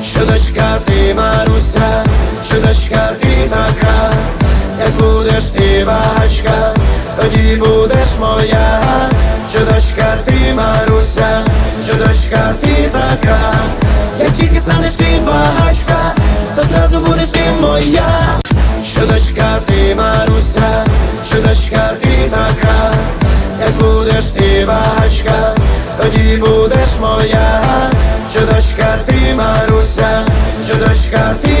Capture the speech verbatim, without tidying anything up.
Чудочка ти, Маруся, чудочка ти така, як будеш ти багачка, тоді будеш моя. Чудочка ти, Маруся, чудочка ти така, як тільки станеш ти багачка, то зразу будеш ти моя. Чудочка ти, Маруся, чудочка ти така, як будеш ти багачка, тоді будеш моя. Чудочка ти, Маруся, чудочка ти